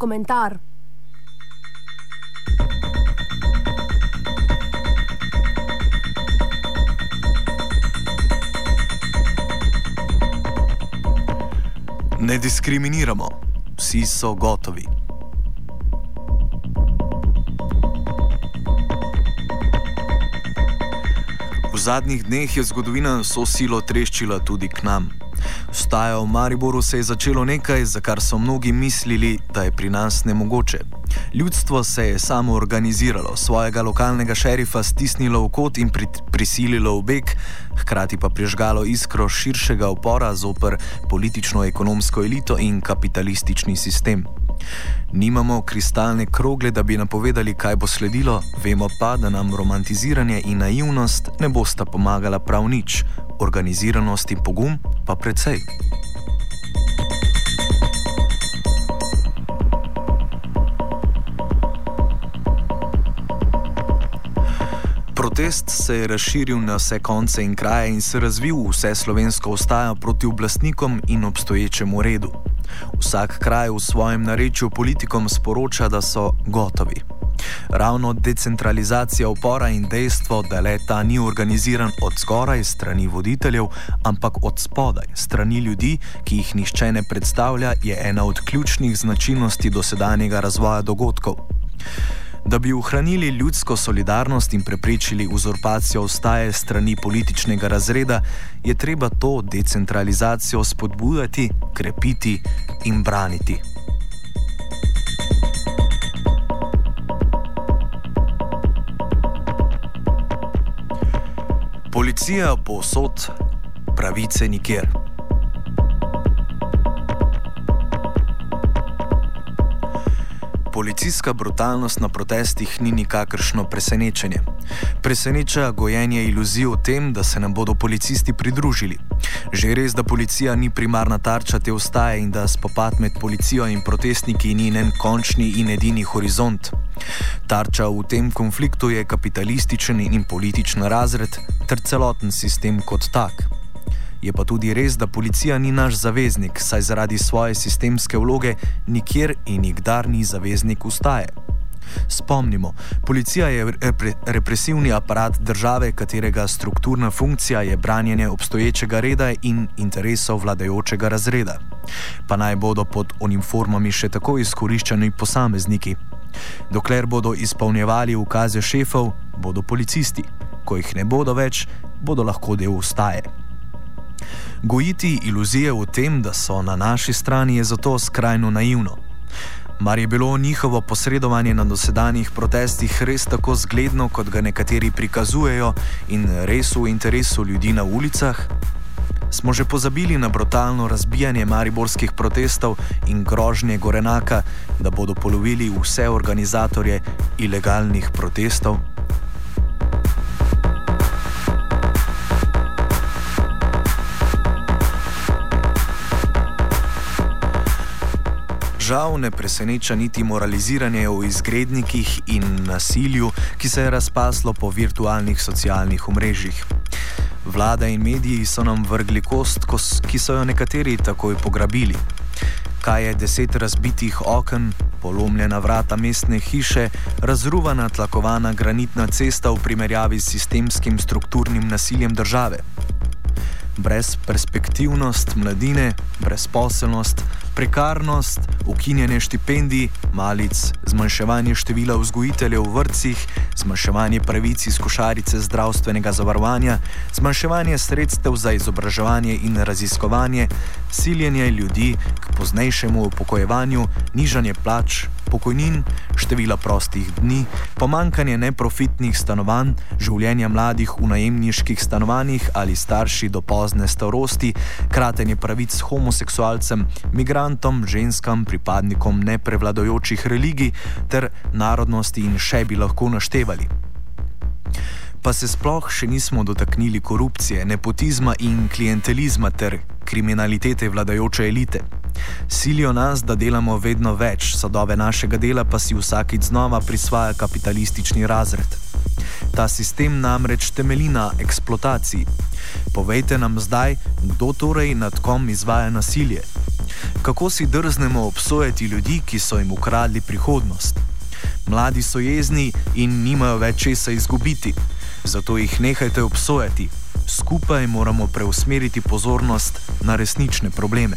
komentar. Ne diskriminiramo, vsi so gotovi. V zadnjih dneh je zgodovina vso silo treščila tudi k nam. Vstaja v Mariboru se je začelo nekaj, za kar so mnogi mislili, da je pri nas nemogoče. Ljudstvo se je samo organiziralo, svojega lokalnega šerifa stisnilo v kot in prisililo v beg, hkrati pa prižgalo iskro širšega upora zoper politično-ekonomsko elito in kapitalistični sistem. Nimamo kristalne krogle, da bi napovedali, kaj bo sledilo, vemo pa, da nam romantiziranje in naivnost ne bosta pomagala prav nič, organiziranost in pogum pa precej. Protest se je razširil na vse konce in kraje in se razvil v vse slovensko vstajo proti oblastnikom in obstoječemu redu. Vsak kraj v svojem narečju politikom sporoča, da so gotovi. Ravno decentralizacija upora in dejstvo, da le-ta ni organiziran od zgoraj strani voditeljev, ampak od spodaj strani ljudi, ki jih nihče ne predstavlja, je ena od ključnih značilnosti dosedanjega razvoja dogodkov. Da bi ohranili ljudsko solidarnost in preprečili uzurpacijo vstaje strani političnega razreda, je treba to decentralizacijo spodbujati, krepiti in braniti. Policija povsod, pravice nikjer. Policijska brutalnost na protestih ni nikakršno presenečenje. Preseneča gojenje iluzij o tem, da se nam bodo policisti pridružili. Že res, da policija ni primarna tarča te vstaje in da spopad med policijo in protestniki ni njen končni in edini horizont. Tarča v tem konfliktu je kapitalističen in političen razred ter celoten sistem kot tak. Je pa tudi res, da policija ni naš zaveznik, saj zaradi svoje sistemske vloge nikjer in nikdar ni zaveznik vstaje. Spomnimo, policija je represivni aparat države, katerega strukturna funkcija je branjenje obstoječega reda in interesov vladajočega razreda. Pa naj bodo pod uniformami še tako izkoriščeni posamezniki. Dokler bodo izpolnjevali ukaze šefov, bodo policisti. Ko jih ne bodo več, bodo lahko del vstaje. Gojiti iluzije o tem, da so na naši strani, je zato skrajno naivno. Mar je bilo njihovo posredovanje na dosedanjih protestih res tako zgledno, kot ga nekateri prikazujejo, in res v interesu ljudi na ulicah? Smo že pozabili na brutalno razbijanje mariborskih protestov in grožnje Gorenaka, da bodo polovili vse organizatorje ilegalnih protestov? Žal ne preseneča niti moraliziranje o izgrednikih in nasilju, ki se je razpaslo po virtualnih socialnih omrežjih. Vlada in mediji so nam vrgli kost, ki so jo nekateri takoj pograbili. Kaj je 10 razbitih oken, polomljena vrata mestne hiše, razruvana tlakovana granitna cesta v primerjavi s sistemskim strukturnim nasiljem države? Brezperspektivnost mladine, brezposelnost, prekarnost, ukinjanje štipendij, malic, zmanjševanje števila vzgojiteljev v vrtcih, zmanjševanje pravic iz košarice zdravstvenega zavarovanja, zmanjševanje sredstev za izobraževanje in raziskovanje, siljenje ljudi k poznejšemu upokojevanju, nižanje plač, pokojnin, števila prostih dni, pomanjkanje neprofitnih stanovanj, življenja mladih v najemniških stanovanjih ali starši do pozne starosti, kratenje pravic homoseksualcem, migrantom, ženskam, pripadnikom neprevladojočih religij ter narodnosti in še bi lahko naštevali. Pa se sploh še nismo dotaknili korupcije, nepotizma in klientelizma ter kriminalitete vladajoče elite. Silijo nas, da delamo vedno več, sadove našega dela pa si vsakič znova prisvaja kapitalistični razred. Ta sistem namreč temelji na eksploataciji. Povejte nam zdaj, kdo torej nad kom izvaja nasilje. Kako si drznemo obsojati ljudi, ki so jim ukradli prihodnost? Mladi so jezni in nimajo več česa izgubiti, zato jih nehajte obsojati. Skupaj moramo preusmeriti pozornost na resnične probleme.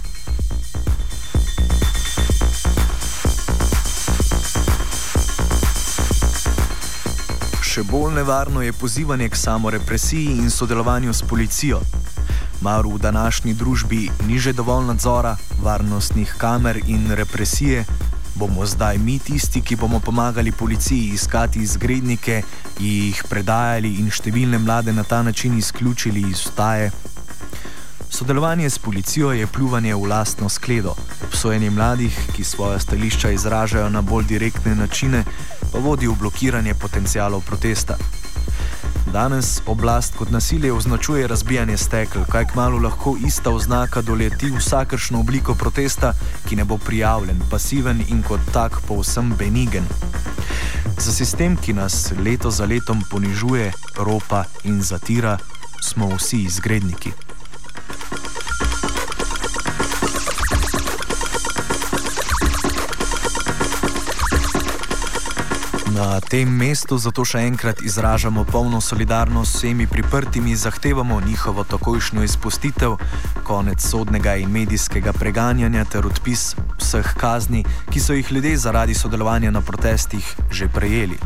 Še bolj nevarno je pozivanje k samorepresiji in sodelovanju s policijo. Mar v današnji družbi ni že dovolj nadzora, varnostnih kamer in represije, bomo zdaj mi tisti, ki bomo pomagali policiji iskati izgrednike, jih predajali in številne mlade na ta način izključili iz vstaje? Sodelovanje s policijo je pljuvanje v lastno skledo. Obsojanje mladih, ki svoja stališča izražajo na bolj direktne načine, pa vodi v blokiranje potencialov protesta. Danes oblast kot nasilje označuje razbijanje stekel, kaj kmalu lahko ista oznaka doleti vsakršno obliko protesta, ki ne bo prijavljen, pasiven in kot tak povsem benigen. Za sistem, ki nas leto za letom ponižuje, ropa in zatira, smo vsi izgredniki. Na tem mestu zato še enkrat izražamo polno solidarnost s vsemi priprtimi, zahtevamo njihovo takojšnjo izpustitev, konec sodnega in medijskega preganjanja ter odpis vseh kazni, ki so jih ljudje zaradi sodelovanja na protestih že prejeli.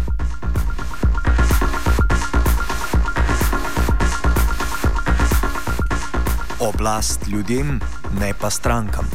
Oblast ljudem, ne pa strankam.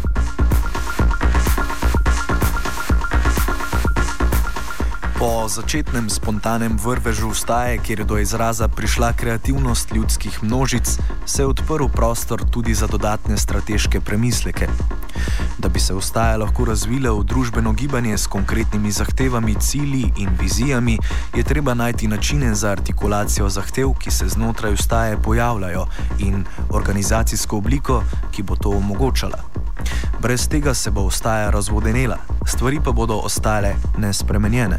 Po začetnem spontanem vrvežu vstaje, kjer je do izraza prišla kreativnost ljudskih množic, se je odprl prostor tudi za dodatne strateške premisleke. Da bi se vstaja lahko razvila v družbeno gibanje s konkretnimi zahtevami, cilji in vizijami, je treba najti načine za artikulacijo zahtev, ki se znotraj vstaje pojavljajo, in organizacijsko obliko, ki bo to omogočala. Brez tega se bo vstaja razvodenela, stvari pa bodo ostale nespremenjene.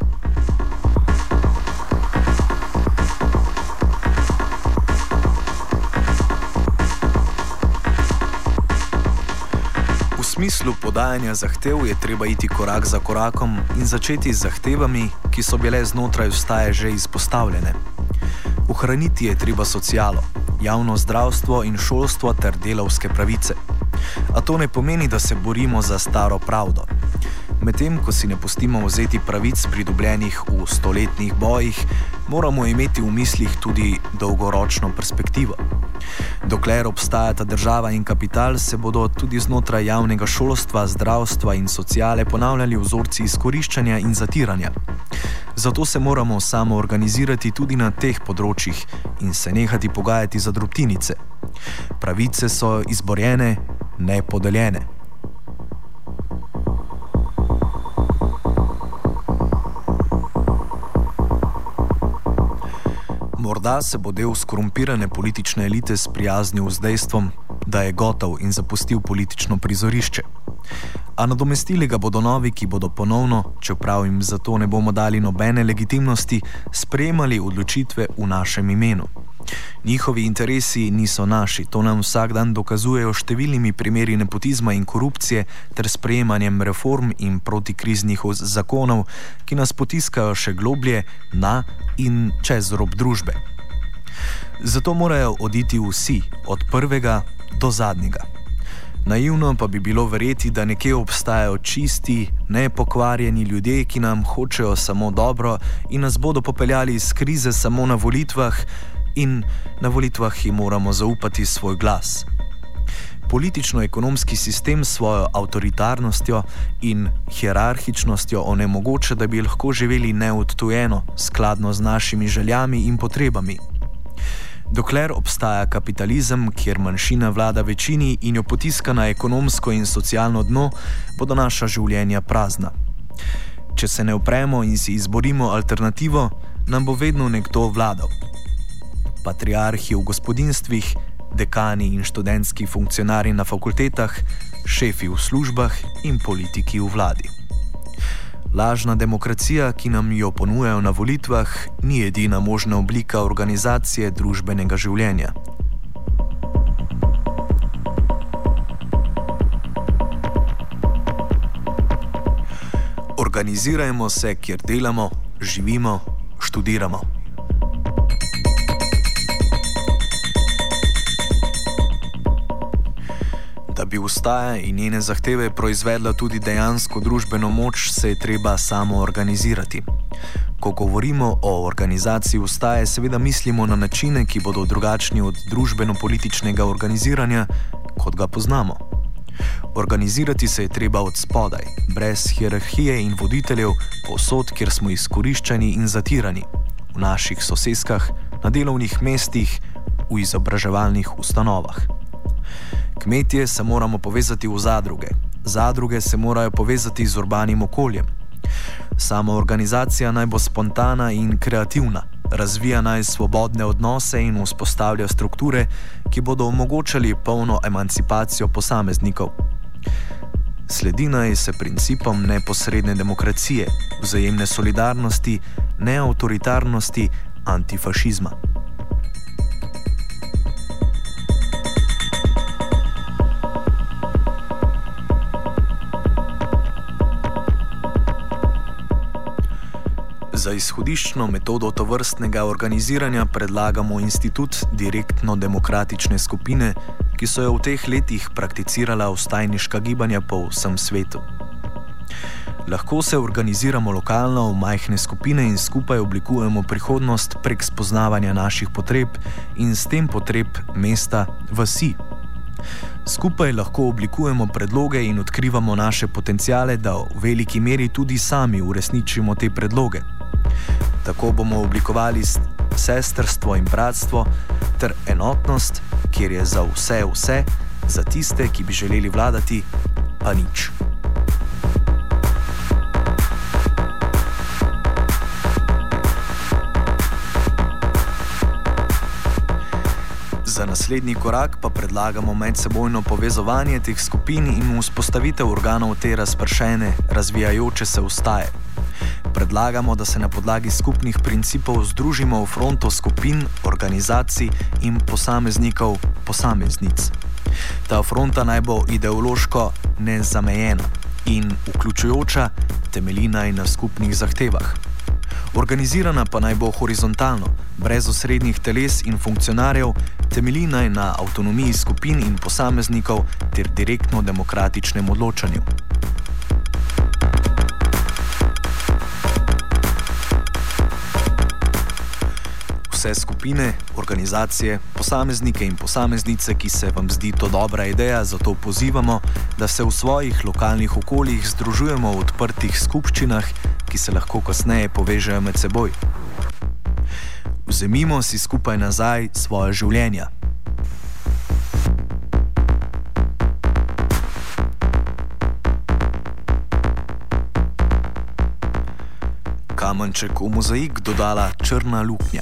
V smislu podajanja zahtev je treba iti korak za korakom in začeti z zahtevami, ki so bile znotraj vstaje že izpostavljene. Ohraniti je treba socialo, javno zdravstvo in šolstvo ter delavske pravice. A to ne pomeni, da se borimo za staro pravdo. Medtem, ko si ne pustimo vzeti pravic pridobljenih v stoletnih bojih, moramo imeti v mislih tudi dolgoročno perspektivo. Dokler obstajata država in kapital, se bodo tudi znotraj javnega šolstva, zdravstva in sociale ponavljali vzorci izkoriščanja in zatiranja. Zato se moramo samo organizirati tudi na teh področjih in se nehati pogajati za drobtinice. Pravice so izborjene, ne podeljene. Morda se bo del skorumpirane politične elite sprijaznil z dejstvom, da je gotov in zapustil politično prizorišče. A nadomestili ga bodo novi, ki bodo ponovno, čeprav jim zato ne bomo dali nobene legitimnosti, sprejemali odločitve v našem imenu. Njihovi interesi niso naši, to nam vsak dan dokazujejo številnimi primeri nepotizma in korupcije ter sprejemanjem reform in protikriznih zakonov, ki nas potiskajo še globlje na in čez rob družbe. Zato morajo oditi vsi, od prvega do zadnjega. Naivno pa bi bilo verjeti, da nekje obstajajo čisti, nepokvarjeni ljudje, ki nam hočejo samo dobro in nas bodo popeljali iz krize samo na volitvah, in na volitvah jim moramo zaupati svoj glas. Politično-ekonomski sistem s svojo avtoritarnostjo in hierarhičnostjo onemogoča, da bi lahko živeli neodtujeno, skladno z našimi željami in potrebami. Dokler obstaja kapitalizem, kjer manjšina vlada večini in jo potiska na ekonomsko in socialno dno, bodo naša življenja prazna. Če se ne upremo in si izborimo alternativo, nam bo vedno nekdo vladal. Patriarhi v gospodinstvih, dekani in študentski funkcionarji na fakultetah, šefi v službah in politiki v vladi. Lažna demokracija, ki nam jo ponujajo na volitvah, ni edina možna oblika organizacije družbenega življenja. Organizirajmo se, kjer delamo, živimo, študiramo. Da bi vstaja in njene zahteve proizvedla tudi dejansko družbeno moč, se je treba samo organizirati. Ko govorimo o organizaciji vstaje, seveda mislimo na načine, ki bodo drugačni od družbeno-političnega organiziranja, kot ga poznamo. Organizirati se je treba od spodaj, brez hierarhije in voditeljev, povsod, kjer smo izkoriščani in zatirani, v naših soseskah, na delovnih mestih, v izobraževalnih ustanovah. Kmetje se moramo povezati v zadruge, zadruge se morajo povezati z urbanim okoljem. Sama organizacija naj bo spontana in kreativna, razvija naj svobodne odnose in vzpostavlja strukture, ki bodo omogočali polno emancipacijo posameznikov. Sledi naj se principom neposredne demokracije, vzajemne solidarnosti, neavtoritarnosti, antifašizma. Za izhodiščno metodo tovrstnega organiziranja predlagamo institut direktno-demokratične skupine, ki so jo v teh letih prakticirala vstajniška gibanja po vsem svetu. Lahko se organiziramo lokalno v majhne skupine in skupaj oblikujemo prihodnost prek spoznavanja naših potreb in s tem potreb mesta, vasi. Skupaj lahko oblikujemo predloge in odkrivamo naše potenciale, da v veliki meri tudi sami uresničimo te predloge. Tako bomo oblikovali sestrstvo in bratstvo ter enotnost, kjer je za vse vse, za tiste, ki bi želeli vladati, pa nič. Za naslednji korak pa predlagamo medsebojno povezovanje teh skupin in vzpostavitev organov te razpršene, razvijajoče se vstaje. Predlagamo, da se na podlagi skupnih principov združimo v fronto skupin, organizacij in posameznikov, posameznic. Ta fronta naj bo ideološko nezamejena in vključujoča, temelji naj na skupnih zahtevah. Organizirana pa naj bo horizontalno, brez osrednjih teles in funkcionarjev, temelji naj na avtonomiji skupin in posameznikov ter direktno demokratičnem odločanju. Vse skupine, organizacije, posameznike in posameznice, ki se vam zdi to dobra ideja, zato pozivamo, da se v svojih lokalnih okoljih združujemo v odprtih skupščinah, ki se lahko kasneje povežejo med seboj. Vzemimo si skupaj nazaj svoje življenja. Kamenček v mozaik dodala črna luknja.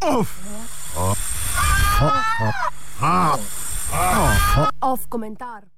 Off komentar.